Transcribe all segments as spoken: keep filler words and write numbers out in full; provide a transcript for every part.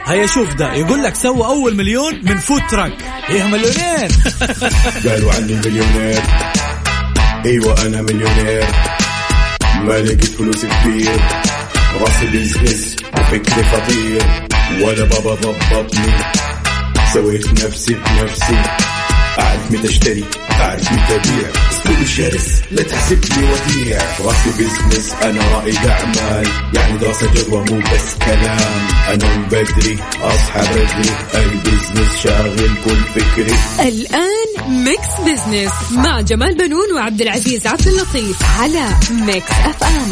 هيا شوف ده يقول لك سوى أول مليون من فود تراك. إيه مليونين؟ قالوا عني مليونير. أيوة أنا مليونير، ما لقيت فلوس كتير، راسي بيزنس وفكري خطير، ولا بابا ضبطني، سويت نفسي بنفسي، أعرف متى اشتري أعرف متى أبيع، اسلوبي شرس لا تحسبني وديع، راسي بيزنس أنا رائد أعمال، يعني دراسة جدوى مو بس كلام، أنا من بدري أصحى بدري، البيزنس شاغل كل فكري. الآن ميكس بيزنس مع جمال بنون وعبد العزيز عبد اللطيف على ميكس أف أم.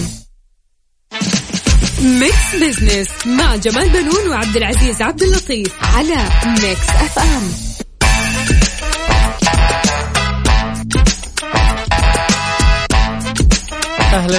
ميكس بيزنس مع جمال بنون وعبد العزيز عبد اللطيف على ميكس أف أم. أهلا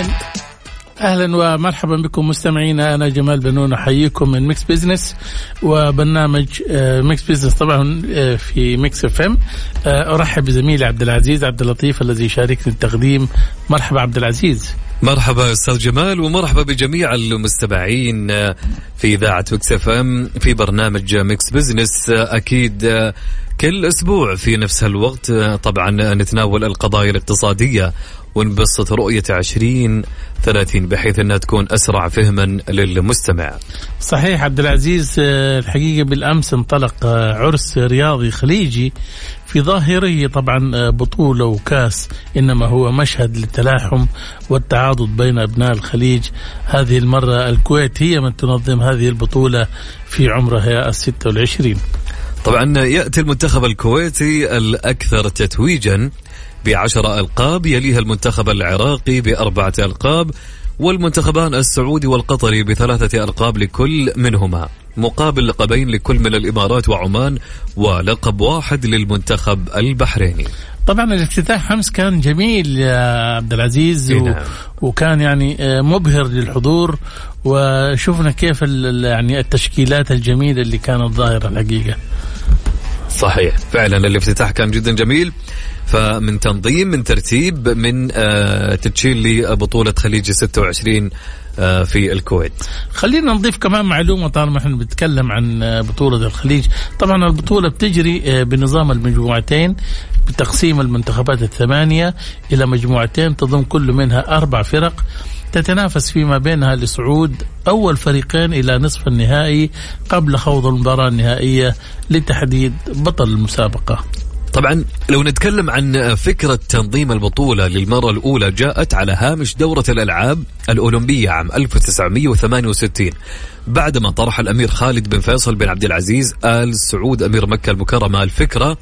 أهلا ومرحبا بكم مستمعينا. أنا جمال بنون أحييكم من ميكس بيزنس وبرنامج ميكس بيزنس طبعا في ميكس اف ام. أرحب بزميلي عبد العزيز عبد اللطيف الذي يشاركني التقديم. مرحبا عبد العزيز. مرحبا أستاذ جمال ومرحبا بجميع المستمعين في إذاعة ميكس اف ام في برنامج ميكس بيزنس. أكيد كل أسبوع في نفس الوقت طبعا نتناول القضايا الاقتصادية ونبسط رؤية عشرين ثلاثين بحيث أنها تكون أسرع فهما للمستمع. صحيح عبد العزيز، الحقيقة بالأمس انطلق عرس رياضي خليجي في ظاهره طبعا بطولة وكاس، إنما هو مشهد للتلاحم والتعاضد بين أبناء الخليج. هذه المرة الكويت هي من تنظم هذه البطولة في عمرها الستة والعشرين. طبعا يأتي المنتخب الكويتي الأكثر تتويجا بعشر ألقاب، يليها المنتخب العراقي بأربعة ألقاب، والمنتخبان السعودي والقطري بثلاثة ألقاب لكل منهما، مقابل لقبين لكل من الإمارات وعمان، ولقب واحد للمنتخب البحريني. طبعا الافتتاح أمس كان جميل يا عبد العزيز و... وكان يعني مبهر للحضور، وشوفنا كيف يعني التشكيلات الجميلة اللي كانت ظاهرة الحقيقة. صحيح فعلا الافتتاح كان جدا جميل، فمن تنظيم من ترتيب من آه تتشيل لبطولة خليج ستة وعشرين آه في الكويت. خلينا نضيف كمان معلومة طالما احنا بنتكلم عن بطولة الخليج. طبعا البطولة بتجري بنظام المجموعتين بتقسيم المنتخبات الثمانية إلى مجموعتين تضم كل منها أربع فرق تتنافس فيما بينها لصعود أول فريقين إلى نصف النهائي قبل خوض المباراة النهائية لتحديد بطل المسابقة. طبعا لو نتكلم عن فكرة تنظيم البطولة للمرة الأولى، جاءت على هامش دورة الألعاب الأولمبية عام ألف وتسعمائة وثمانية وستين بعدما طرح الأمير خالد بن فيصل بن عبد العزيز آل سعود أمير مكة المكرمة الفكرة،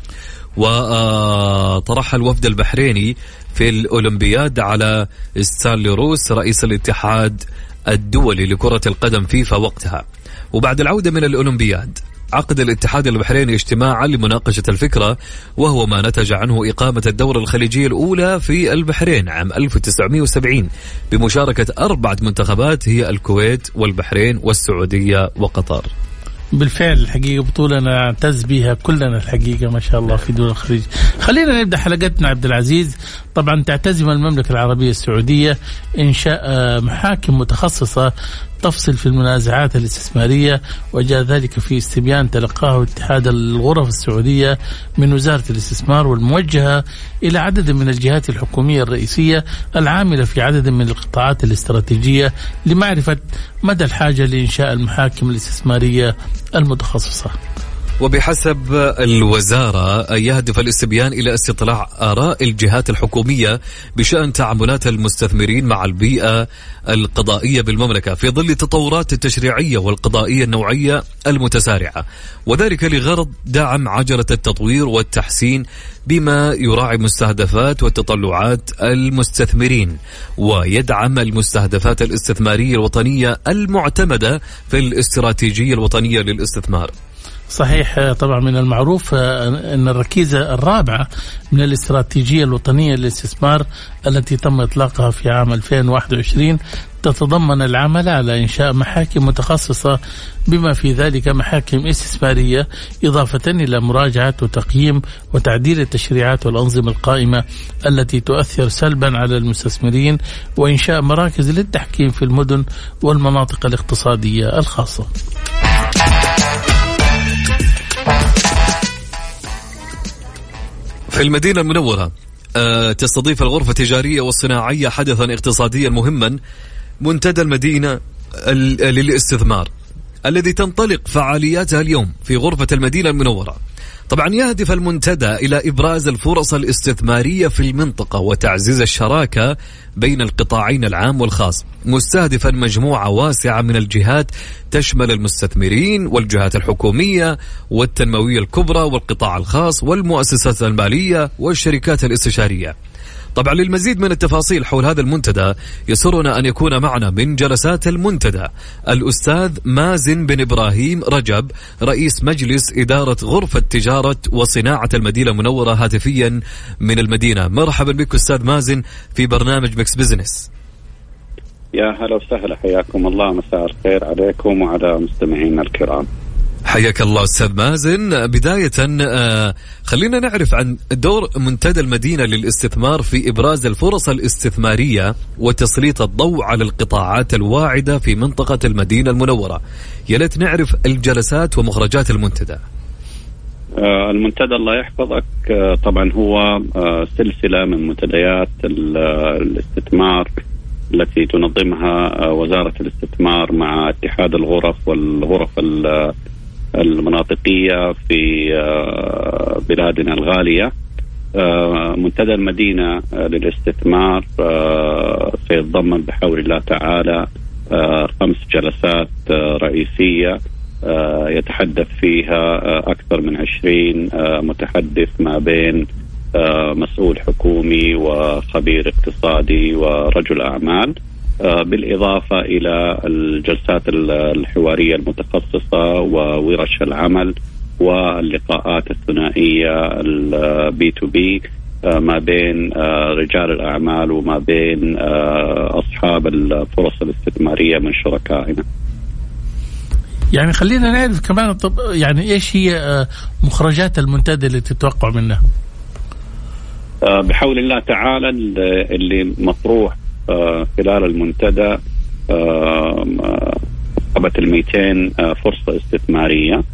وطرح الوفد البحريني في الأولمبياد على ستانلي روس رئيس الاتحاد الدولي لكرة القدم فيفا وقتها. وبعد العودة من الأولمبياد عقد الاتحاد البحريني اجتماعا لمناقشة الفكرة، وهو ما نتج عنه إقامة الدورة الخليجية الأولى في البحرين عام ألف وتسعمائة وسبعين بمشاركة أربعة منتخبات هي الكويت والبحرين والسعودية وقطر. بالفعل الحقيقة بطولة نعتز بها كلنا الحقيقة ما شاء الله في دول الخليج. خلينا نبدأ حلقتنا عبد العزيز. طبعا تعتزم المملكة العربية السعودية إنشاء محاكم متخصصة تفصل في المنازعات الاستثمارية، وجاء ذلك في استبيان تلقاه اتحاد الغرف السعودية من وزارة الاستثمار والموجهة إلى عدد من الجهات الحكومية الرئيسية العاملة في عدد من القطاعات الاستراتيجية لمعرفة مدى الحاجة لإنشاء المحاكم الاستثمارية المتخصصة. وبحسب الوزارة يهدف الاستبيان إلى استطلاع آراء الجهات الحكومية بشأن تعاملات المستثمرين مع البيئة القضائية بالمملكة في ظل التطورات التشريعية والقضائية النوعية المتسارعة، وذلك لغرض دعم عجلة التطوير والتحسين بما يراعي مستهدفات وتطلعات المستثمرين ويدعم المستهدفات الاستثمارية الوطنية المعتمدة في الاستراتيجية الوطنية للاستثمار. صحيح. طبعا من المعروف أن الركيزة الرابعة من الاستراتيجية الوطنية للاستثمار التي تم إطلاقها في عام ألفين وواحد وعشرين تتضمن العمل على إنشاء محاكم متخصصة بما في ذلك محاكم استثمارية، إضافة إلى مراجعة وتقييم وتعديل التشريعات والأنظمة القائمة التي تؤثر سلبا على المستثمرين، وإنشاء مراكز للتحكيم في المدن والمناطق الاقتصادية الخاصة. المدينة المنورة تستضيف الغرفة التجارية والصناعية حدثا اقتصاديا مهما، منتدى المدينة للاستثمار، الذي تنطلق فعالياتها اليوم في غرفة المدينة المنورة. طبعا يهدف المنتدى إلى إبراز الفرص الاستثمارية في المنطقة وتعزيز الشراكة بين القطاعين العام والخاص، مستهدفا مجموعة واسعة من الجهات تشمل المستثمرين والجهات الحكومية والتنموية الكبرى والقطاع الخاص والمؤسسات المالية والشركات الاستشارية. طبعا للمزيد من التفاصيل حول هذا المنتدى يسرنا أن يكون معنا من جلسات المنتدى الأستاذ مازن بن إبراهيم رجب، رئيس مجلس إدارة غرفة تجارة وصناعة المدينة المنورة، هاتفيا من المدينة. مرحبا بك أستاذ مازن في برنامج ميكس بزنس. يا هلا وسهلا، حياكم الله، مساء الخير عليكم وعلى مستمعينا الكرام. حياك الله أستاذ مازن. بداية خلينا نعرف عن دور منتدى المدينة للاستثمار في إبراز الفرص الاستثمارية وتسليط الضوء على القطاعات الواعدة في منطقة المدينة المنورة. يلت نعرف الجلسات ومخرجات المنتدى. المنتدى الله يحفظك طبعا هو سلسلة من منتديات الاستثمار التي تنظمها وزارة الاستثمار مع اتحاد الغرف والغرف المناطقية في بلادنا الغالية. منتدى المدينة للاستثمار سيتضمن بحول الله تعالى خمس جلسات رئيسية يتحدث فيها أكثر من عشرين متحدث ما بين مسؤول حكومي وخبير اقتصادي ورجل أعمال، بالإضافة إلى الجلسات الحوارية المتخصصة وورش العمل واللقاءات الثنائية البي تو بي ما بين رجال الأعمال وما بين أصحاب الفرص الاستثمارية من شركائنا. يعني خلينا نعرف كمان طب يعني إيش هي مخرجات المنتدى اللي تتوقع منها؟ بحول الله تعالى اللي مطروح خلال المنتدى قرابة المئتين فرصة استثمارية،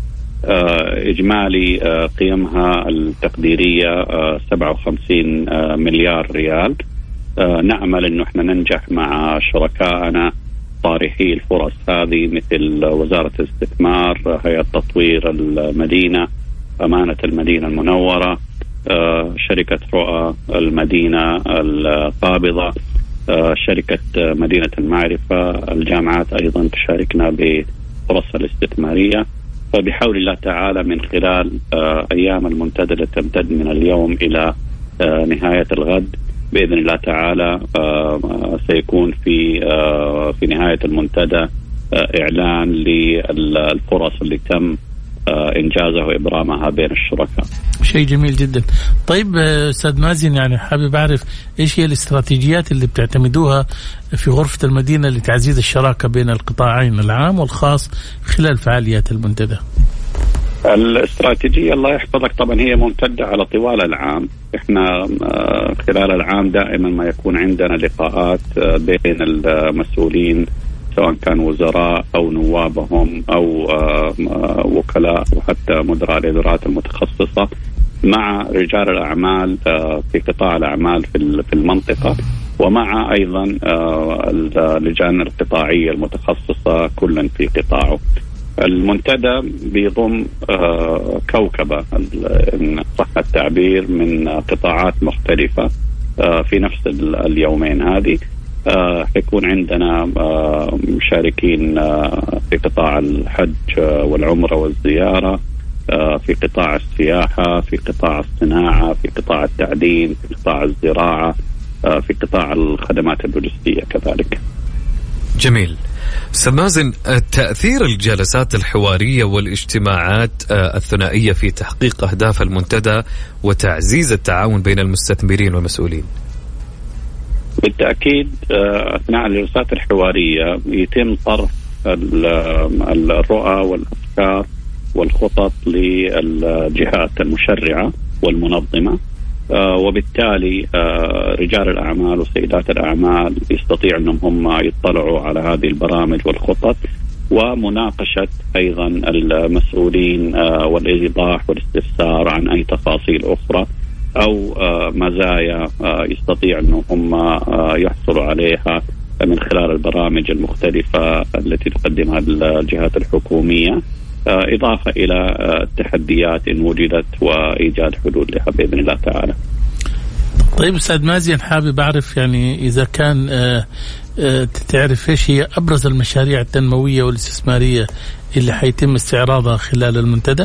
إجمالي قيمها التقديرية سبعة وخمسين مليار ريال. نأمل أنه احنا ننجح مع شركائنا طارحي الفرص هذه مثل وزارة الاستثمار، هيئة تطوير المدينة، أمانة المدينة المنورة، شركة رؤى المدينة القابضة، شركة مدينة المعرفة، الجامعات أيضا تشاركنا بفرص الاستثمارية. فبحول الله تعالى من خلال أيام المنتدى التي تمتد من اليوم إلى نهاية الغد بإذن الله تعالى سيكون في في نهاية المنتدى إعلان للفرص اللي تم إنجازها وإبرامها بين الشركاء. شيء جميل جدا. طيب أستاذ مازن، يعني حابب أعرف إيش هي الاستراتيجيات اللي بتعتمدوها في غرفة المدينة لتعزيز الشراكة بين القطاعين العام والخاص خلال فعاليات المنتدى؟ الاستراتيجية الله يحفظك طبعا هي ممتدة على طوال العام. احنا خلال العام دائما ما يكون عندنا لقاءات بين المسؤولين سواء كان وزراء أو نوابهم أو وكلاء وحتى مدراء الإدارات المتخصصة مع رجال الأعمال في قطاع الأعمال في المنطقة، ومع أيضا اللجان القطاعية المتخصصة كلا في قطاعه. المنتدى بيضم كوكبة إن صح التعبير من قطاعات مختلفة في نفس اليومين هذه. حيكون عندنا مشاركين في قطاع الحج والعمرة والزيارة، في قطاع السياحة، في قطاع الصناعة، في قطاع التعدين، في قطاع الزراعة، في قطاع الخدمات اللوجستية كذلك. جميل. أستاذ مازن، تأثير الجلسات الحوارية والاجتماعات الثنائية في تحقيق أهداف المنتدى وتعزيز التعاون بين المستثمرين والمسؤولين؟ بالتأكيد أثناء الجلسات الحوارية يتم طرح الرؤى والأفكار والخطط للجهات المشرعة والمنظمة، وبالتالي رجال الأعمال وسيدات الأعمال يستطيع أنهم هم يطلعوا على هذه البرامج والخطط ومناقشة أيضا المسؤولين والإيضاح والاستفسار عن أي تفاصيل أخرى أو مزايا يستطيع أنه هم يحصلوا عليها من خلال البرامج المختلفة التي تقدمها الجهات الحكومية، إضافة إلى التحديات إن وجدت وإيجاد حلول لها بإذن الله تعالى. طيب أستاذ مازن، حابب أعرف يعني إذا كان تعرف إيش هي أبرز المشاريع التنموية والاستثمارية اللي حيتم استعراضها خلال المنتدى؟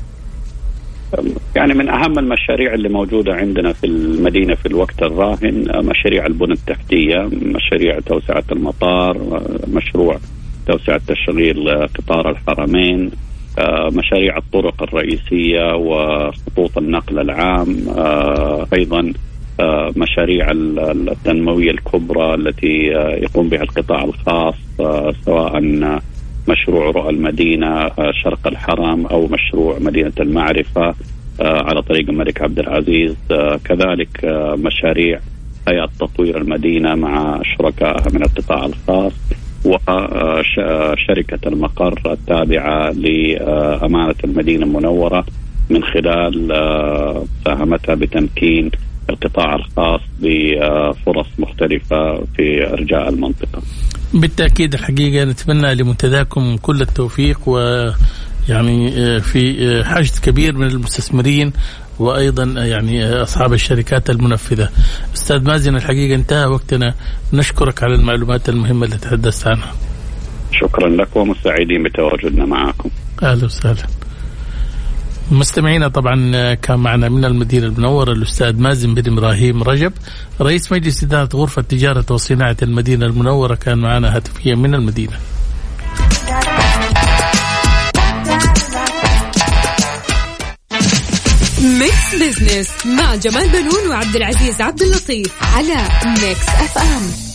يعني من أهم المشاريع اللي موجودة عندنا في المدينة في الوقت الراهن مشاريع البنى التحتية، مشاريع توسعة المطار، مشروع توسعة تشغيل قطار الحرمين، مشاريع الطرق الرئيسية وخطوط النقل العام، أيضا مشاريع التنموية الكبرى التي يقوم بها القطاع الخاص، سواء مشروع رؤى المدينة شرق الحرم أو مشروع مدينة المعرفة على طريق الملك عبد العزيز، كذلك مشاريع هيئة تطوير المدينة مع شركائها من القطاع الخاص، وشركة المقر التابعة لأمانة المدينة المنورة من خلال مساهمتها بتمكين القطاع الخاص بفرص مختلفة في أرجاء المنطقة. بالتأكيد الحقيقة نتمنى لمنتداكم كل التوفيق، ويعني في حشد كبير من المستثمرين وأيضا يعني أصحاب الشركات المنفذة. أستاذ مازن، الحقيقة انتهى وقتنا، نشكرك على المعلومات المهمة اللي تحدثت عنها. شكرا لك ومساعدين بتواجدنا معكم. أهلا وسهلا. مستمعينا، طبعا كان معنا من المدينة المنورة الأستاذ مازن بن إبراهيم رجب، رئيس مجلس إدارة غرفة تجارة وصناعة المدينة المنورة، كان معنا هاتفيا من المدينة. ميكس بزنس مع جمال بنون وعبد العزيز عبد اللطيف على ميكس اف ام.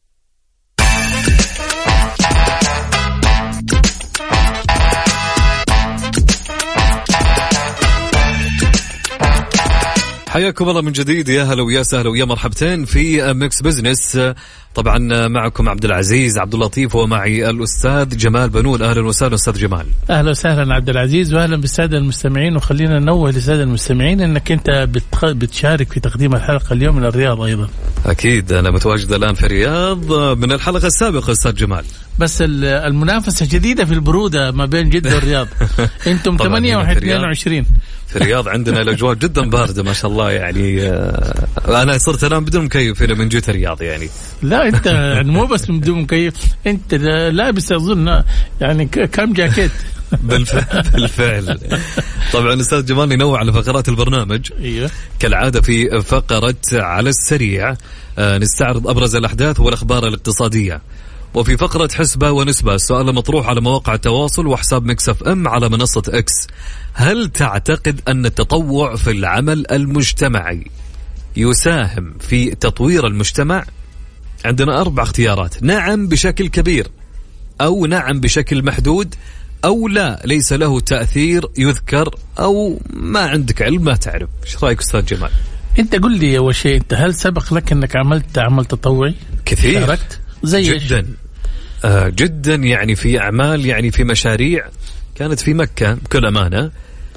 حياكم الله من جديد، يا هلا ويا سهلا ويا مرحبتين في ميكس بزنس. طبعا معكم عبد العزيز عبد اللطيف ومعي الأستاذ جمال بنون. أهلا وسهلا أستاذ جمال. أهلا وسهلا عبد العزيز، وأهلا بالسادة المستمعين. وخلينا ننوه للسادة المستمعين أنك أنت بتشارك في تقديم الحلقة اليوم من الرياض أيضا. أكيد أنا متواجد الآن في الرياض من الحلقة السابقة أستاذ جمال، بس المنافسة جديدة في البرودة ما بين جدة والرياض. أنتم ثمانية واثنين وعشرين في الرياض، عندنا الأجواء جدا باردة ما شاء الله. يعني أنا صرت أنام بدون مكيف هنا من جيت الرياض. يعني لا أنت يعني مو بس من بدون مكيف، أنت لابس أظن يعني كم جاكيت. بالفعل, بالفعل. طبعا أستاذ جمال ننوع على فقرات البرنامج. إيه. كالعادة في فقرة على السريع نستعرض أبرز الأحداث والأخبار الاقتصادية، وفي فقرة حسبة ونسبة السؤال المطروح على مواقع التواصل وحساب ميكس اف ام على منصة اكس: هل تعتقد أن التطوع في العمل المجتمعي يساهم في تطوير المجتمع؟ عندنا أربع اختيارات: نعم بشكل كبير، أو نعم بشكل محدود، أو لا ليس له تأثير يذكر، أو ما عندك علم ما تعرف. ايش رأيك أستاذ جمال؟ أنت قل لي أول شيء، أنت هل سبق لك أنك عملت عمل تطوعي؟ كثير. شاركت؟ زي جدا آه جدا، يعني في أعمال، يعني في مشاريع كانت في مكة بكل أمانة،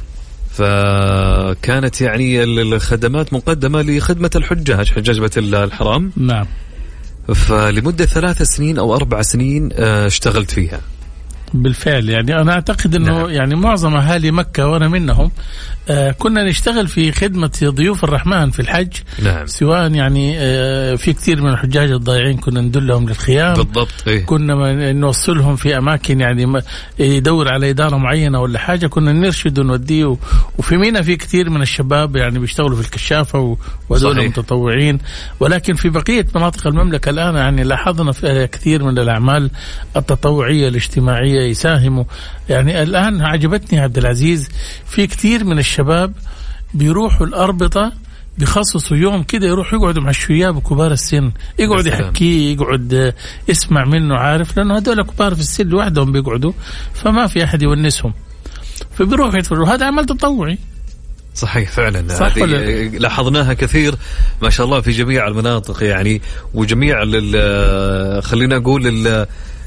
فكانت يعني الخدمات مقدمة لخدمة الحجاج، حجاج بيت الله الحرام. نعم. فلمدة ثلاث سنين أو أربع سنين آه اشتغلت فيها. بالفعل، يعني أنا أعتقد أنه نعم. يعني معظم أهالي مكة وأنا منهم آه كنا نشتغل في خدمة ضيوف الرحمن في الحج. نعم. سواء يعني آه في كثير من الحجاج الضائعين كنا ندلهم للخيام. بالضبط. إيه؟ كنا نوصلهم في أماكن يعني يدور على إدارة معينة ولا حاجة، كنا نرشد ونوديه. وفي مينا في كثير من الشباب يعني بيشتغلوا في الكشافة ودول متطوعين، ولكن في بقية مناطق المملكة الآن يعني لاحظنا فيها كثير من الأعمال التطوعية الاجتماعية يساهموا. يعني الآن عجبتني عبد العزيز، في كثير من الشباب بيروحوا الأربطة بيخصصوا يوم كده يروح يقعدوا مع الشياب وكبار السن، يقعد يحكي، يقعد يسمع منه، عارف، لأنه هذول كبار في السن لوحدهم بيقعدوا فما في أحد يونسهم، فبيروحوا يتفرجوا. هذا عمل تطوعي. صحيح فعلا. صح لاحظناها كثير ما شاء الله في جميع المناطق يعني، وجميع خلينا أقول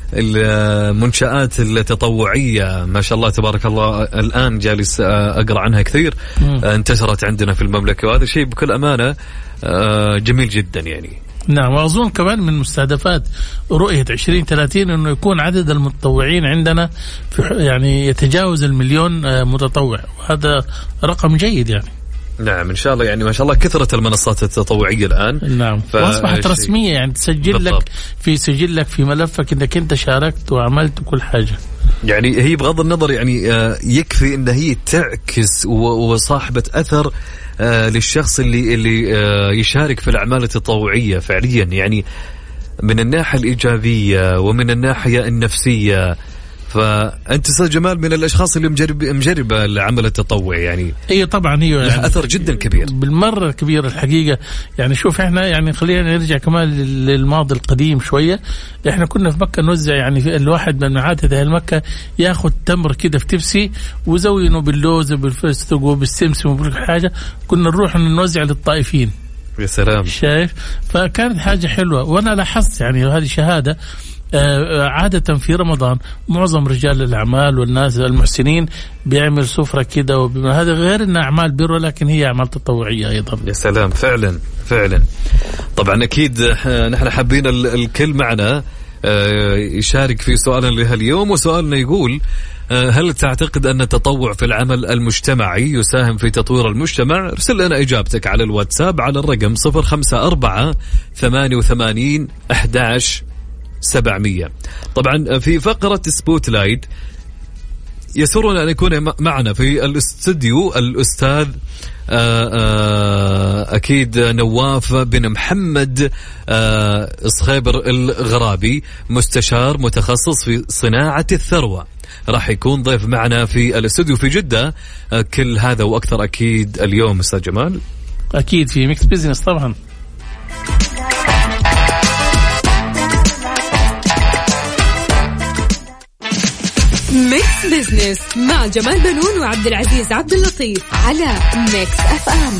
المنشآت التطوعية ما شاء الله تبارك الله الآن جالس أقرأ عنها كثير انتشرت عندنا في المملكة، وهذا شيء بكل أمانة جميل جدا يعني. نعم، وأظن كمان من مستهدفات رؤية عشرين ثلاثين أنه يكون عدد المتطوعين عندنا في يعني يتجاوز المليون متطوع، وهذا رقم جيد يعني. نعم إن شاء الله، يعني ما شاء الله كثرة المنصات التطوعية الآن. نعم، وأصبحت رسمية يعني تسجل بالضبط. لك في سجلك في ملفك إنك أنت شاركت وعملت كل حاجة. يعني هي بغض النظر يعني يكفي إن هي تعكس وصاحبة أثر للشخص اللي اللي يشارك في الأعمال التطوعية فعليا، يعني من الناحية الإيجابية ومن الناحية النفسية. فأنت أستاذ جمال من الأشخاص اللي مجرب مجرب العمل التطوعي يعني. إيه طبعا هي يعني أثر جدا كبير بالمرة كبير الحقيقة. يعني شوف إحنا يعني خلينا نرجع كمان للماضي القديم شوية. إحنا كنا في مكة نوزع يعني في الواحد من معاتد أهل مكة ياخد تمر كده في تبسي وزوينه باللوز وبالفستق وبالسمسم وبكل حاجة، كنا نروح نوزع للطائفين. يا سلام، شايف؟ فكانت حاجة حلوة. وأنا لاحظت يعني هذه شهادة عادة في رمضان معظم رجال الأعمال والناس المحسنين بيعمل سفرة كده، وهذا غير إنها أعمال بر ولكن هي أعمال تطوعية أيضا. يا سلام، فعلا فعلا. طبعا أكيد نحن حابين الكل معنا يشارك في سؤالنا لهاليوم، وسؤالنا يقول: هل تعتقد أن التطوع في العمل المجتمعي يساهم في تطوير المجتمع؟ ارسل لنا إجابتك على الواتساب على الرقم صفر خمسة أربعة ثمانية وثمانين أحد عشر سبعمية. طبعا في فقرة سبوت لايت يسرنا أن يكون معنا في الاستوديو الأستاذ أكيد نواف بن محمد صخيبر الغرابي، مستشار متخصص في صناعة الثروة. راح يكون ضيف معنا في الاستوديو في جدة. كل هذا وأكثر أكيد اليوم أستاذ جمال، أكيد في ميكس بيزنس طبعا. ميكس بيزنس مع جمال بنون وعبد العزيز عبد اللطيف على ميكس اف ام.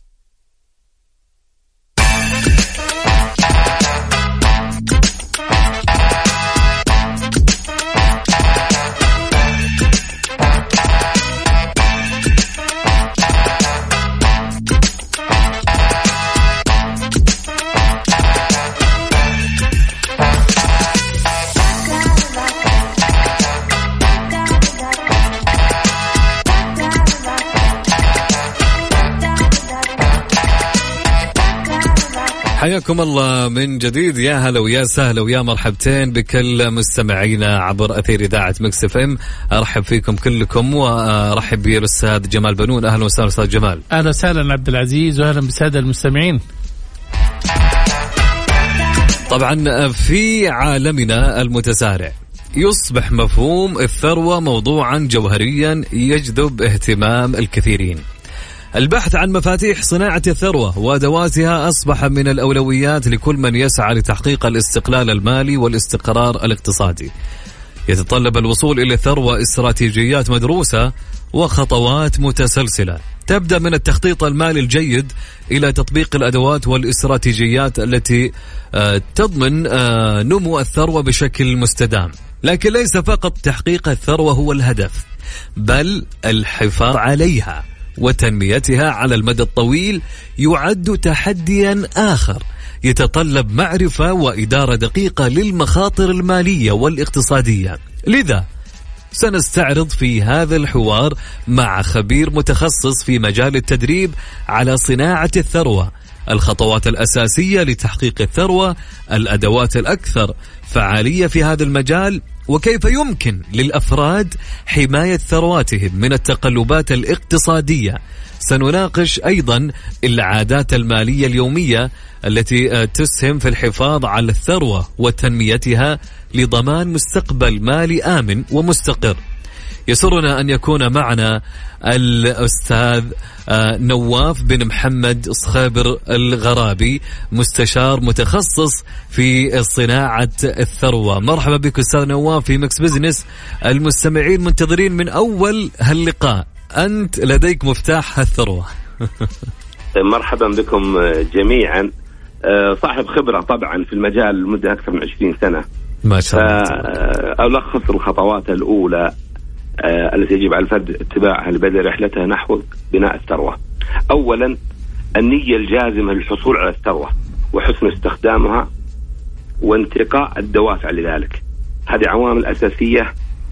حياكم الله من جديد. يا هلا ويا سهلا ويا مرحبتين بكل مستمعينا عبر أثير إذاعة ميكس اف ام. أرحب فيكم كلكم وأرحب بالأستاذ جمال بنون. أهلا وسهلا أستاذ جمال. أهلا وسهلا عبد العزيز، وأهلا بالسادة المستمعين. طبعا في عالمنا المتسارع يصبح مفهوم الثروة موضوعا جوهريا يجذب اهتمام الكثيرين. البحث عن مفاتيح صناعة الثروة وأدواتها أصبح من الأولويات لكل من يسعى لتحقيق الاستقلال المالي والاستقرار الاقتصادي. يتطلب الوصول إلى الثروة استراتيجيات مدروسة وخطوات متسلسلة، تبدأ من التخطيط المالي الجيد إلى تطبيق الأدوات والاستراتيجيات التي تضمن نمو الثروة بشكل مستدام. لكن ليس فقط تحقيق الثروة هو الهدف، بل الحفاظ عليها وتنميتها على المدى الطويل يعد تحديا آخر يتطلب معرفة وإدارة دقيقة للمخاطر المالية والاقتصادية. لذا سنستعرض في هذا الحوار مع خبير متخصص في مجال التدريب على صناعة الثروة الخطوات الأساسية لتحقيق الثروة، الأدوات الأكثر فعالية في هذا المجال، وكيف يمكن للأفراد حماية ثرواتهم من التقلبات الاقتصادية. سنناقش أيضا العادات المالية اليومية التي تسهم في الحفاظ على الثروة وتنميتها لضمان مستقبل مالي آمن ومستقر. يسرنا أن يكون معنا الأستاذ نواف بن محمد صخيبر الغرابي، مستشار متخصص في صناعة الثروة. مرحبا بك أستاذ نواف في ميكس بيزنس. المستمعين منتظرين من أول هاللقاء، أنت لديك مفتاح هالثروة. مرحبا بكم جميعا. صاحب خبرة طبعا في المجال لمدة أكثر من عشرين سنة. ما شاء الله. ألخص الخطوات الأولى آه التي يجب على الفرد اتباعها لبدء رحلته نحو بناء الثروة. أولا النية الجازمة للحصول على الثروة وحسن استخدامها وانتقاء الدوافع لذلك، هذه عوامل أساسية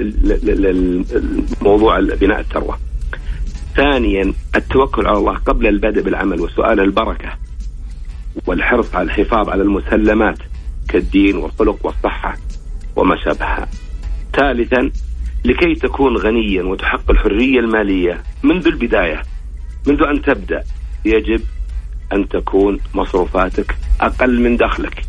للموضوع بناء الثروة. ثانيا التوكل على الله قبل البدء بالعمل وسؤال البركة والحرص على الحفاظ على المسلمات كالدين والخلق والصحة وما شابهها. ثالثا لكي تكون غنيا وتحقق الحرية المالية منذ البداية، منذ أن تبدأ يجب أن تكون مصروفاتك أقل من دخلك.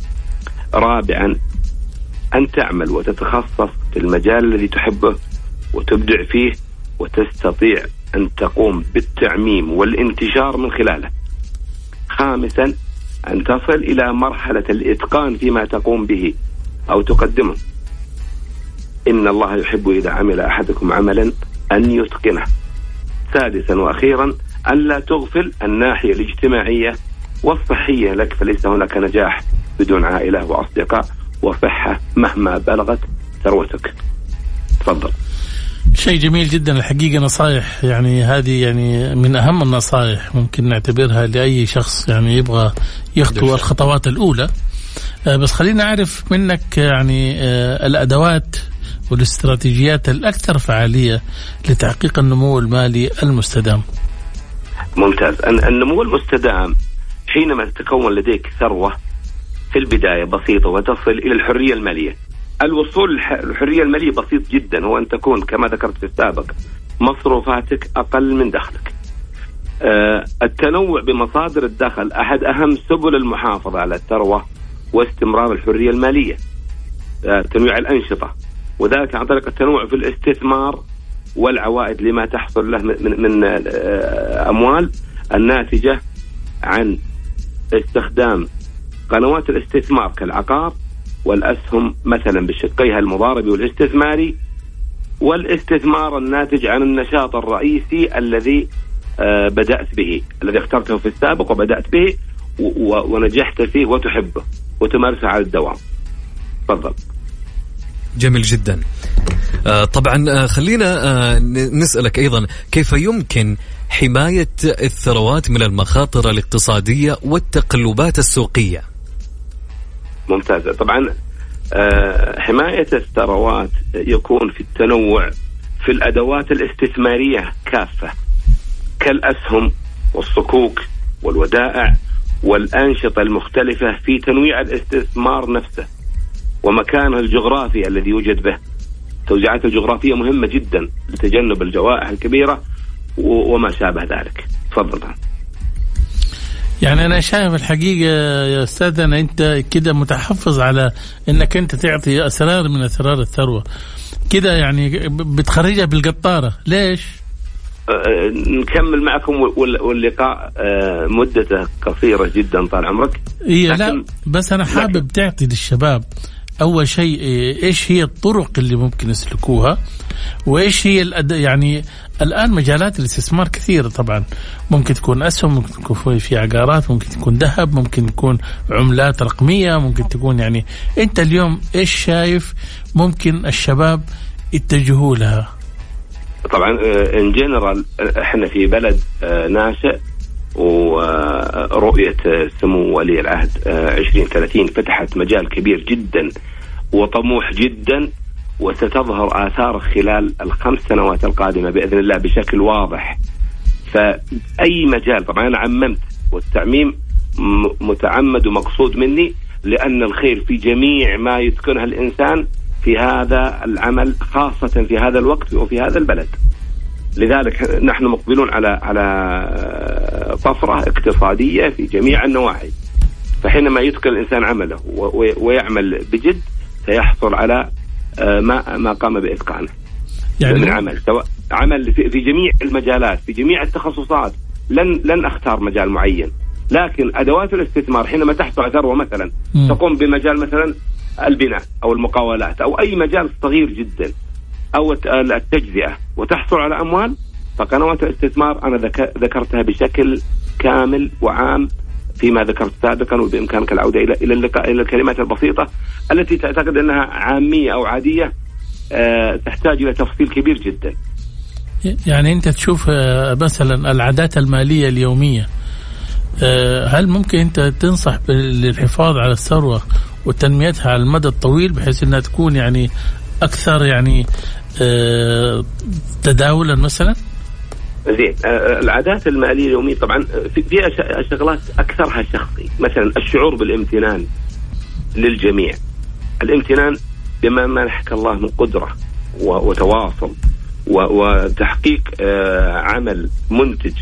رابعا أن تعمل وتتخصص في المجال الذي تحبه وتبدع فيه وتستطيع أن تقوم بالتعميم والانتشار من خلاله. خامسا أن تصل إلى مرحلة الإتقان فيما تقوم به أو تقدمه. إن الله يحب إذا عمل أحدكم عملا أن يتقنه. سادسا وأخيرا أن لا تغفل الناحية الاجتماعية والصحية لك، فليس هناك نجاح بدون عائلة وأصدقاء وصحة مهما بلغت ثروتك. تفضل. شيء جميل جدا الحقيقة، نصائح يعني هذه يعني من أهم النصائح ممكن نعتبرها لأي شخص يعني يبغى يخطو الخطوات الأولى. بس خلينا نعرف منك يعني الأدوات والاستراتيجيات الأكثر فعالية لتحقيق النمو المالي المستدام. ممتاز. النمو المستدام حينما تتكون لديك ثروة في البداية بسيطة وتصل إلى الحرية المالية. الوصول للحرية المالية بسيط جدا، هو أن تكون كما ذكرت في السابق مصروفاتك أقل من دخلك. أه التنوع بمصادر الدخل أحد أهم سبل المحافظة على الثروة واستمرار الحرية المالية. أه تنويع الأنشطة، وذلك عن طريق التنوع في الاستثمار والعوائد لما تحصل له من, من أه أموال الناتجة عن استخدام قنوات الاستثمار كالعقار والأسهم مثلا بشقيها المضاربي والاستثماري، والاستثمار الناتج عن النشاط الرئيسي الذي آه بدأت به، الذي اخترته في السابق وبدأت به ونجحت فيه وتحبه وتمارسه على الدوام. تفضل. جميل جدا. آه طبعا آه خلينا آه نسألك أيضا كيف يمكن حماية الثروات من المخاطر الاقتصادية والتقلبات السوقية؟ ممتاز. طبعا آه حماية الثروات يكون في التنوع في الأدوات الاستثمارية كافة كالأسهم والصكوك والودائع والأنشطة المختلفة في تنويع الاستثمار نفسه ومكانه الجغرافي الذي يوجد به. التوزيعات الجغرافية مهمة جدا لتجنب الجوائح الكبيرة وما شابه ذلك. تفضل. يعني أنا شايف الحقيقة يا أستاذ أن أنت كده متحفظ على أنك أنت تعطي أسرار من أسرار الثروة كده، يعني بتخرجها بالقطارة. ليش؟ أه نكمل معكم واللقاء أه مدته قصيرة جدا طال عمرك. إيه لا بس أنا حابب لكن تعطي للشباب أول شيء إيش هي الطرق اللي ممكن يسلكوها، وإيش هي الأد... يعني الآن مجالات الاستثمار كثيرة طبعا، ممكن تكون أسهم، ممكن تكون في عقارات، ممكن تكون ذهب، ممكن تكون عملات رقمية، ممكن تكون يعني أنت اليوم إيش شايف ممكن الشباب يتجهوا لها؟ طبعا إن جنرال إحنا في بلد ناشئ ورؤية سمو ولي العهد عشرين ثلاثين فتحت مجال كبير جدا وطموح جدا، وستظهر آثار خلال الخمس سنوات القادمة بإذن الله بشكل واضح. فأي مجال، طبعا أنا عممت والتعميم متعمد ومقصود مني، لأن الخير في جميع ما يتقنها الإنسان في هذا العمل خاصة في هذا الوقت وفي هذا البلد. لذلك نحن مقبلون على على طفرة اقتصادية في جميع النواحي. فحينما يتقن الإنسان عمله ويعمل بجد سيحصل على ما ما قام بإتقانه يعني من عمل، سواء عمل في, في جميع المجالات في جميع التخصصات. لن لن أختار مجال معين، لكن أدوات الاستثمار حينما تحصل على ثروة مثلا م. تقوم بمجال مثلا البناء أو المقاولات أو أي مجال صغير جدا أو التجزئة وتحصل على أموال، فقنوات الاستثمار أنا ذكرتها بشكل كامل وعام فيما ذكرت سابقا، وبإمكانك العودة إلى إلى اللقاء إلى الكلمات البصيطة التي تعتقد أنها عامية أو عادية أه تحتاج إلى تفصيل كبير جدا. يعني أنت تشوف مثلا العادات المالية اليومية، هل ممكن أنت تنصح بالحفاظ على الثروة وتنميتها على المدى الطويل بحيث أنها تكون يعني أكثر يعني تداولا مثلا؟ زين. العادات المالية اليومية طبعا فيها شغلات أكثرها شخصي، مثلا الشعور بالامتنان للجميع، الامتنان بما منحك الله من قدرة وتواصل وتحقيق عمل منتج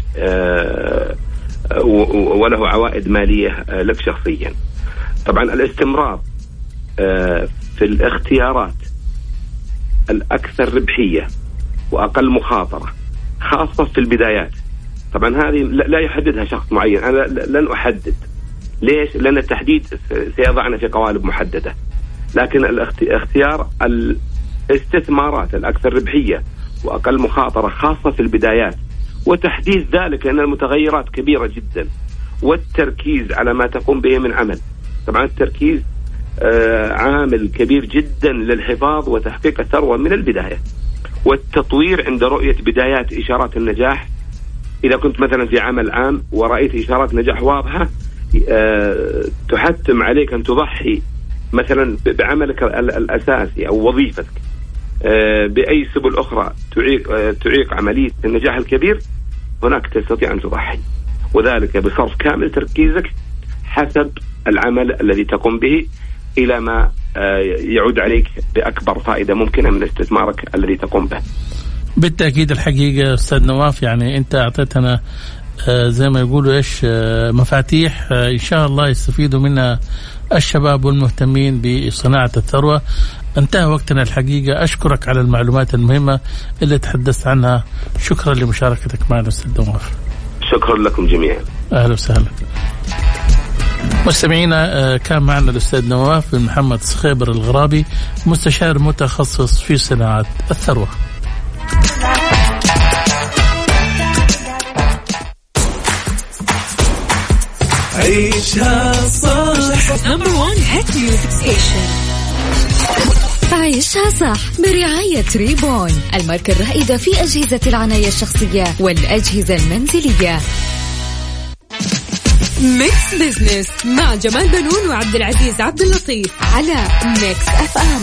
وله عوائد مالية لك شخصيا. طبعا الاستمرار في الاختيارات الأكثر ربحية وأقل مخاطرة خاصة في البدايات، طبعا هذه لا يحددها شخص معين، أنا لن أحدد. ليش؟ لأن التحديد سيضعنا في قوالب محددة، لكن الاختيار الاستثمارات الأكثر ربحية وأقل مخاطرة خاصة في البدايات وتحديد ذلك لأن المتغيرات كبيرة جدا، والتركيز على ما تقوم به من عمل. طبعا التركيز آه عامل كبير جدا للحفاظ وتحقيق الثروة من البداية، والتطوير عند رؤية بدايات إشارات النجاح. إذا كنت مثلا في عمل عام ورأيت إشارات نجاح واضحة آه تحتم عليك أن تضحي مثلا بعملك الأساسي أو وظيفتك آه بأي سبل أخرى تعيق, آه تعيق عملية النجاح الكبير، هناك تستطيع أن تضحي، وذلك بصرف كامل تركيزك حسب العمل الذي تقوم به إلى ما يعود عليك بأكبر فائدة ممكنة من استثمارك الذي تقوم به. بالتأكيد الحقيقة أستاذ نواف، يعني أنت أعطيتنا زي ما يقولوا إيش مفاتيح إن شاء الله يستفيدوا منها الشباب والمهتمين بصناعة الثروة. انتهى وقتنا الحقيقة، أشكرك على المعلومات المهمة اللي تحدثت عنها. شكرا لمشاركتك معنا أستاذ نواف. شكرا لكم جميعا. أهلا وسهلا. مستمعينا، كان معنا الأستاذ نواف بن محمد صخيبر الغرابي، مستشار متخصص في صناعة الثروة. عيشها صح، نمبر وان هيت ميوزك ستيشن. عيشها صح برعاية ريبون، الماركة الرائدة في أجهزة العناية الشخصية والأجهزة المنزلية. ميكس بزنس مع جمال بنون وعبد العزيز عبد اللطيف على ميكس اف ام.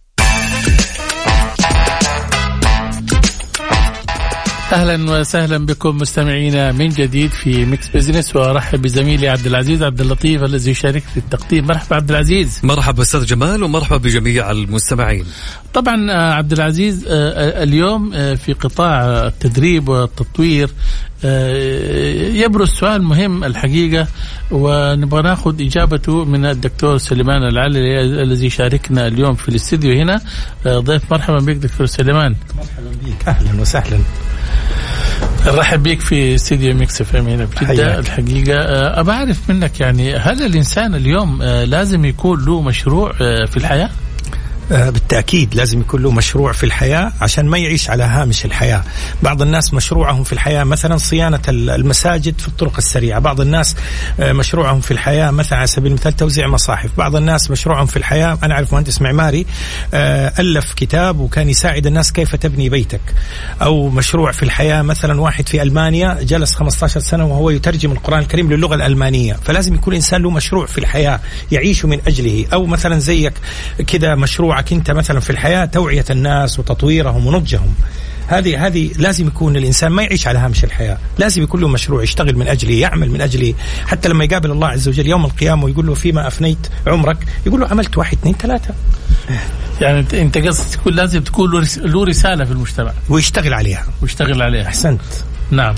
أهلا وسهلا بكم مستمعينا من جديد في ميكس بزنس، وأرحب بزميلي عبد العزيز عبد اللطيف الذي يشارك في التقديم. مرحبا عبد العزيز. مرحبا أستاذ جمال، ومرحبا بجميع المستمعين. طبعا عبد العزيز، اليوم في قطاع التدريب والتطوير يبرز سؤال مهم الحقيقة، ونبغى ناخذ إجابته من الدكتور سليمان العلي الذي شاركنا اليوم في الاستديو هنا. ضيف، مرحبا بك دكتور سليمان. مرحبا بك، أهلا وسهلا. نرحب بك في استديو ميكس اف ام هنا بجدة. الحقيقة أبى أعرف منك، يعني هل الإنسان اليوم لازم يكون له مشروع في الحياة؟ بالتأكيد لازم يكون له مشروع في الحياة عشان ما يعيش على هامش الحياة. بعض الناس مشروعهم في الحياة مثلا صيانة المساجد في الطرق السريعة، بعض الناس مشروعهم في الحياة مثلا على سبيل المثال توزيع مصاحف، بعض الناس مشروعهم في الحياة، أنا أعرف مهندس معماري ألف كتاب وكان يساعد الناس كيف تبني بيتك. أو مشروع في الحياة مثلا واحد في ألمانيا جلس خمسة عشر سنة وهو يترجم القرآن الكريم للغة الألمانية، فلازم يكون إنسان له مشروع في الحياة يعيش من أجله. أو مثلا زيك كذا مشروع أنت مثلا في الحياة توعية الناس وتطويرهم ونضجهم. هذه هذه لازم يكون الإنسان ما يعيش على هامش الحياة، لازم يكون له مشروع يشتغل من أجله، يعمل من أجله، حتى لما يقابل الله عز وجل يوم القيامة ويقول له فيما أفنيت عمرك، يقول له عملت واحد اثنين ثلاثة. يعني أنت قصدك تكون لازم تكون له رسالة في المجتمع ويشتغل عليها ويشتغل عليها. أحسنت. نعم.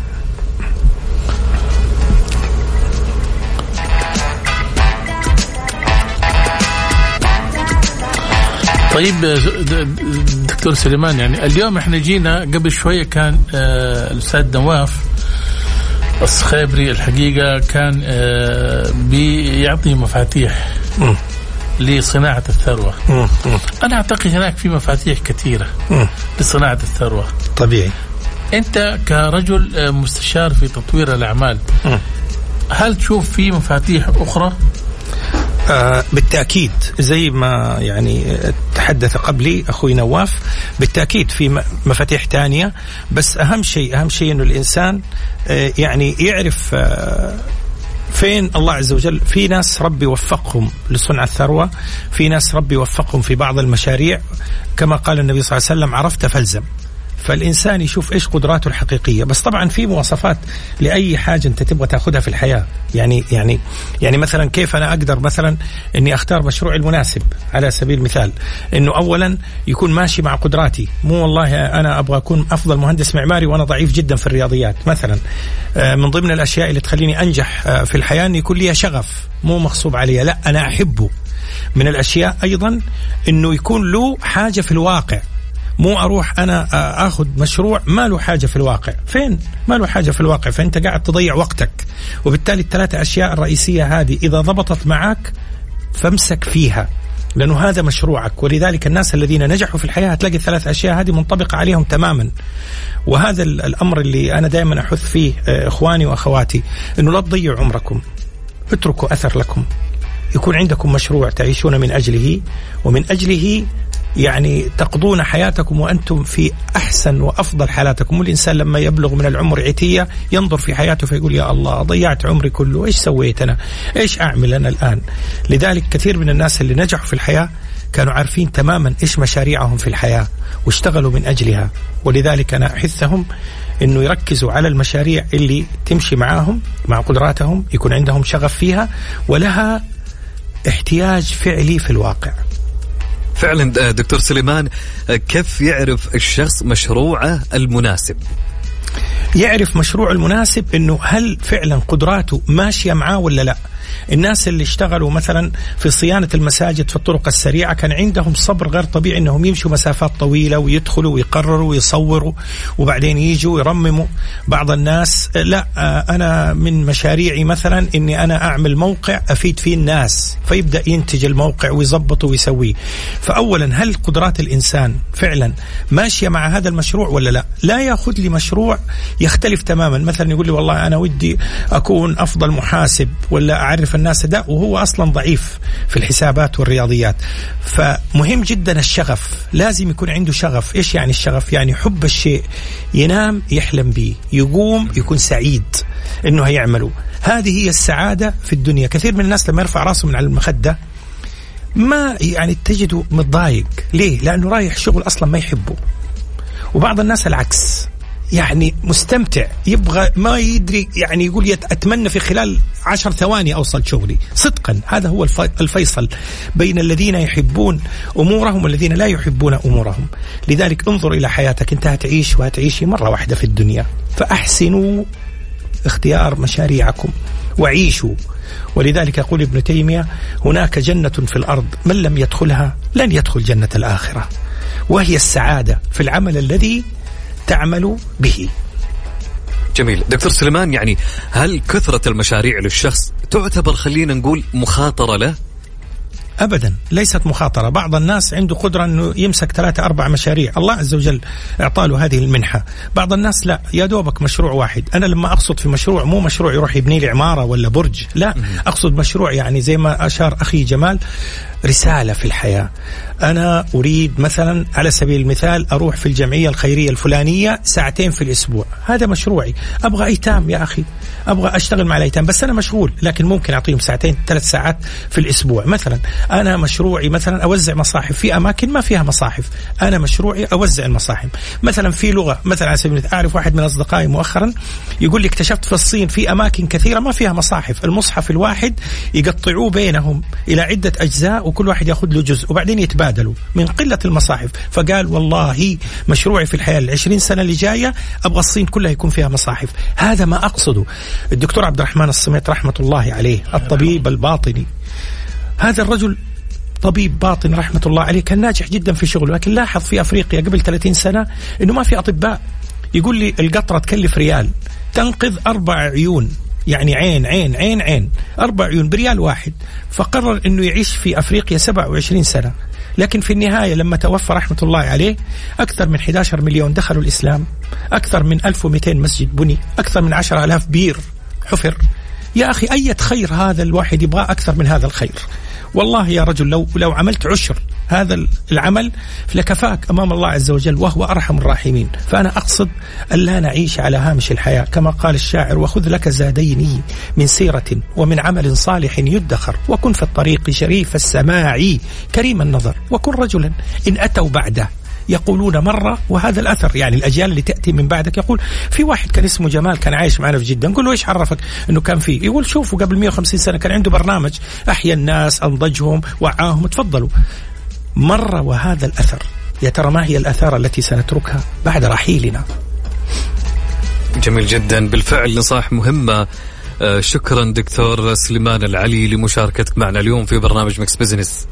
طيب دكتور سليمان، يعني اليوم احنا جينا قبل شوية كان آه الأستاذ نواف الصخيبري الحقيقة كان آه بيعطي مفاتيح م. لصناعة الثروة. م. م. أنا أعتقد هناك في مفاتيح كثيرة م. لصناعة الثروة. طبيعي. أنت كرجل مستشار في تطوير الأعمال م. هل تشوف في مفاتيح أخرى؟ آه بالتأكيد، زي ما يعني تحدث قبلي أخوي نواف، بالتأكيد في مفاتيح تانية، بس أهم شيء أهم شيء إنه الإنسان آه يعني يعرف آه فين الله عز وجل. في ناس ربي وفقهم لصنع الثروة، في ناس ربي وفقهم في بعض المشاريع، كما قال النبي صلى الله عليه وسلم: عرفت فالزم. فالإنسان يشوف إيش قدراته الحقيقية. بس طبعا في مواصفات لأي حاجة أنت تبغى تأخذها في الحياة. يعني يعني يعني مثلا كيف أنا أقدر مثلا إني أختار مشروع المناسب؟ على سبيل المثال إنه أولا يكون ماشي مع قدراتي، مو والله أنا أبغى أكون أفضل مهندس معماري وأنا ضعيف جدا في الرياضيات مثلا. من ضمن الأشياء اللي تخليني أنجح في الحياة إن يكون لي شغف مو مغصوب علي، لا أنا أحبه. من الأشياء أيضا إنه يكون له حاجة في الواقع، مو أروح أنا أخذ مشروع ما له حاجة في الواقع. فين ما له حاجة في الواقع؟ فأنت قاعد تضيع وقتك. وبالتالي الثلاثة أشياء الرئيسية هذه إذا ضبطت معك فامسك فيها، لأنه هذا مشروعك. ولذلك الناس الذين نجحوا في الحياة هتلاقي الثلاث أشياء هذه منطبقة عليهم تماما. وهذا الأمر اللي أنا دائما أحث فيه إخواني وأخواتي، إنه لا تضيعوا عمركم، اتركوا أثر لكم. يكون عندكم مشروع تعيشون من أجله، ومن أجله يعني تقضون حياتكم وأنتم في أحسن وأفضل حالاتكم. والإنسان لما يبلغ من العمر عتية ينظر في حياته فيقول: يا الله ضيعت عمري كله، إيش سويت أنا؟ إيش أعمل أنا الآن؟ لذلك كثير من الناس اللي نجحوا في الحياة كانوا عارفين تماما إيش مشاريعهم في الحياة واشتغلوا من أجلها. ولذلك أنا أحثهم إنه يركزوا على المشاريع اللي تمشي معاهم مع قدراتهم، يكون عندهم شغف فيها ولها احتياج فعلي في الواقع. فعلا دكتور سليمان، كيف يعرف الشخص مشروعه المناسب؟ يعرف مشروع المناسب إنه هل فعلا قدراته ماشية معاه ولا لا. الناس اللي اشتغلوا مثلا في صيانة المساجد في الطرق السريعة كان عندهم صبر غير طبيعي انهم يمشوا مسافات طويلة ويدخلوا ويقرروا ويصوروا وبعدين يجوا يرمموا. بعض الناس لا، انا من مشاريعي مثلا اني انا اعمل موقع افيد فيه الناس، فيبدأ ينتج الموقع ويضبطه ويسويه. فاولا هل قدرات الانسان فعلا ماشية مع هذا المشروع ولا لا؟ لا ياخذ لي مشروع يختلف تماما، مثلا يقول لي والله انا ودي اكون افضل محاسب ولا أعرف الناس ده، وهو أصلا ضعيف في الحسابات والرياضيات. فمهم جدا الشغف، لازم يكون عنده شغف. إيش يعني الشغف؟ يعني حب الشيء، ينام يحلم به، يقوم يكون سعيد إنه هيعمله. هذه هي السعادة في الدنيا. كثير من الناس لما يرفع راسه من على المخدة ما يعني تجده متضايق. ليه؟ لأنه رايح شغل أصلا ما يحبه. وبعض الناس العكس، يعني مستمتع، يبغى ما يدري، يعني يقول أتمنى في خلال عشر ثواني أوصل شغلي. صدقا هذا هو الفيصل بين الذين يحبون أمورهم والذين لا يحبون أمورهم. لذلك انظر إلى حياتك، أنت هتعيش وهتعيشي مرة واحدة في الدنيا، فأحسنوا اختيار مشاريعكم وعيشوا. ولذلك يقول ابن تيمية: هناك جنة في الأرض من لم يدخلها لن يدخل جنة الآخرة، وهي السعادة في العمل الذي تعمل به. جميل. دكتور سليمان، يعني هل كثرة المشاريع للشخص تعتبر خلينا نقول مخاطرة له؟ أبدا، ليست مخاطرة. بعض الناس عنده قدرة أنه يمسك ثلاثة أربع مشاريع، الله عز وجل أعطاله هذه المنحة. بعض الناس لا، يا دوبك مشروع واحد. أنا لما أقصد في مشروع مو مشروع يروح يبني لي عمارة ولا برج، لا، أقصد مشروع يعني زي ما أشار أخي جمال، رسالة في الحياة. أنا أريد مثلا على سبيل المثال أروح في الجمعية الخيرية الفلانية ساعتين في الأسبوع، هذا مشروعي. أبغى أيتام يا أخي، أبغى أشتغل مع الأيتام، بس أنا مشغول، لكن ممكن أعطيهم ساعتين ثلاث ساعات في الأسبوع. مثلا أنا مشروعي مثلا أوزع مصاحف في أماكن ما فيها مصاحف، أنا مشروعي أوزع المصاحف. مثلا في لغة، مثلا على سبيل المثال أعرف واحد من أصدقائي مؤخرا يقول لي اكتشفت في الصين في أماكن كثيرة ما فيها مصاحف، المصحف الواحد يقطعوه بينهم إلى عدة أجزاء وكل واحد يأخذ له جزء وبعدين يتبادلوا من قلة المصاحف. فقال والله مشروعي في الحياة العشرين سنة اللي جاية أبغى الصين كلها يكون فيها مصاحف. هذا ما أقصده. الدكتور عبد الرحمن الصميت رحمة الله عليه، الطبيب الباطني، هذا الرجل طبيب باطن رحمة الله عليه، كان ناجح جدا في شغله، لكن لاحظ في أفريقيا قبل ثلاثين سنة إنه ما في أطباء. يقول لي القطرة تكلف ريال تنقذ أربع عيون، يعني عين عين عين عين أربع عيون بريال واحد. فقرر إنه يعيش في أفريقيا سبعة وعشرين سنة، لكن في النهاية لما توفى رحمة الله عليه أكثر من أحد عشر مليون دخلوا الإسلام، أكثر من ألف ومئتين مسجد بني، أكثر من عشرة آلاف بير حفر. يا أخي أي خير هذا الواحد يبغى أكثر من هذا الخير. والله يا رجل لو لو عملت عشر هذا العمل لكفاك أمام الله عز وجل وهو أرحم الراحمين. فأنا أقصد أن لا نعيش على هامش الحياة كما قال الشاعر: وخذ لك زادين من سيرة ومن عمل صالح يدخر، وكن في الطريق شريف السماع كريم النظر، وكن رجلا إن أتوا بعده يقولون مرة. وهذا الأثر يعني الأجيال اللي تأتي من بعدك يقول في واحد كان اسمه جمال كان عايش معنا في جدة، نقول له إيش عرفك أنه كان فيه؟ يقول شوفوا قبل مئة وخمسين سنة كان عنده برنامج أحيا الناس أنضجهم وعاهم تفضلوا مرة. وهذا الأثر يا ترى ما هي الآثار التي سنتركها بعد رحيلنا؟ جميل جدا بالفعل، نصائح مهمة. شكرا دكتور سليمان العلي لمشاركتك معنا اليوم في برنامج ميكس بزنس.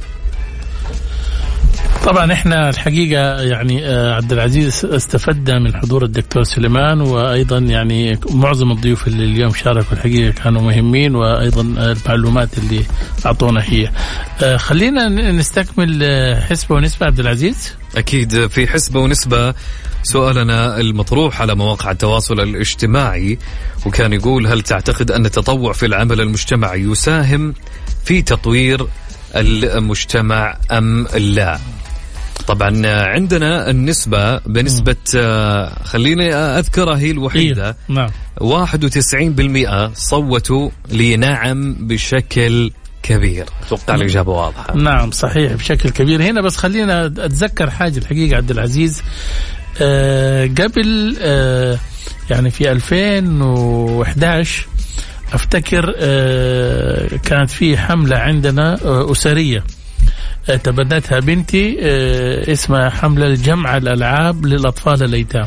طبعا احنا الحقيقة يعني عبد العزيز استفدنا من حضور الدكتور سليمان، وايضا يعني معظم الضيوف اللي اليوم شاركوا الحقيقة كانوا مهمين، وايضا المعلومات اللي اعطونا هي. خلينا نستكمل حسبة ونسبة عبد العزيز. اكيد في حسبة ونسبة سؤالنا المطروح على مواقع التواصل الاجتماعي، وكان يقول: هل تعتقد ان التطوع في العمل المجتمعي يساهم في تطوير المجتمع ام لا؟ طبعا عندنا النسبة بنسبة خليني أذكرها هي الوحيدة، نعم، واحد وتسعين بالمئة صوتوا لنعم بشكل كبير. أتوقع الإجابة واضحة. نعم صحيح بشكل كبير هنا. بس خلينا أتذكر حاجة الحقيقة عبد العزيز، أه قبل أه يعني في ألفين وإحدى عشر أفتكر أه كانت في حملة عندنا أه أسرية تبنتها بنتي، اسمها حملة الجمع الألعاب للأطفال الأيتام.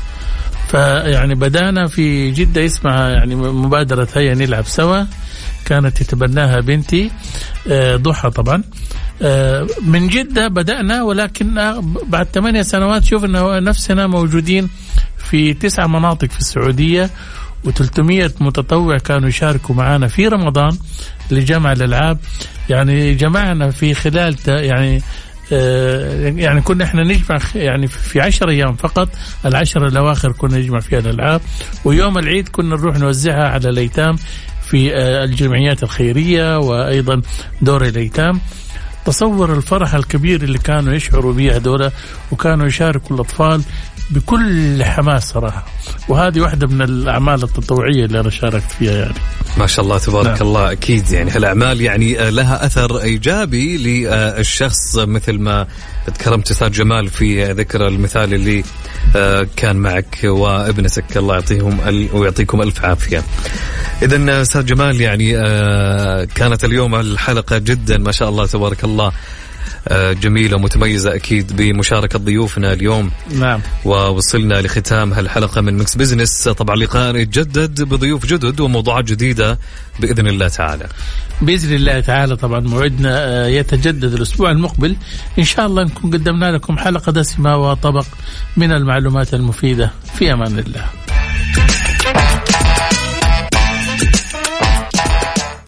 فيعني بدأنا في جدة اسمها يعني مبادرة هيا نلعب سوا، كانت تتبناها بنتي ضحى. طبعا من جدة بدأنا، ولكن بعد ثمانية سنوات شوف أنه نفسنا موجودين في تسع مناطق في السعودية، وثلاثمئة متطوع كانوا يشاركوا معنا في رمضان لجمع الألعاب. يعني جمعنا في خلال يعني آه يعني كنا احنا نجمع يعني في عشر أيام فقط، العشر الأواخر كنا نجمع فيها الألعاب، ويوم العيد كنا نروح نوزعها على الأيتام في آه الجمعيات الخيرية وأيضا دور الأيتام. تصور الفرح الكبير اللي كانوا يشعروا به هذولا، وكانوا يشاركوا الأطفال بكل حماس صراحة. وهذه واحدة من الأعمال التطوعية اللي أنا شاركت فيها يعني. ما شاء الله تبارك نعم. الله. أكيد يعني هالأعمال يعني لها أثر إيجابي للشخص، مثل ما تكرمت أستاذ جمال في ذكر المثال اللي كان معك وابنتك، الله يعطيهم ويعطيكم ألف عافية. إذن أستاذ جمال يعني كانت اليوم الحلقة جدا ما شاء الله تبارك الله جميلة ومتميزة أكيد بمشاركة ضيوفنا اليوم. نعم. ووصلنا لختام هالحلقة من ميكس بزنس. طبعا لقاء يتجدد بضيوف جدد وموضوعات جديدة بإذن الله تعالى. بإذن الله تعالى. طبعا موعدنا يتجدد الأسبوع المقبل إن شاء الله، نكون قدمنا لكم حلقة دسمة وطبق من المعلومات المفيدة. في أمان الله.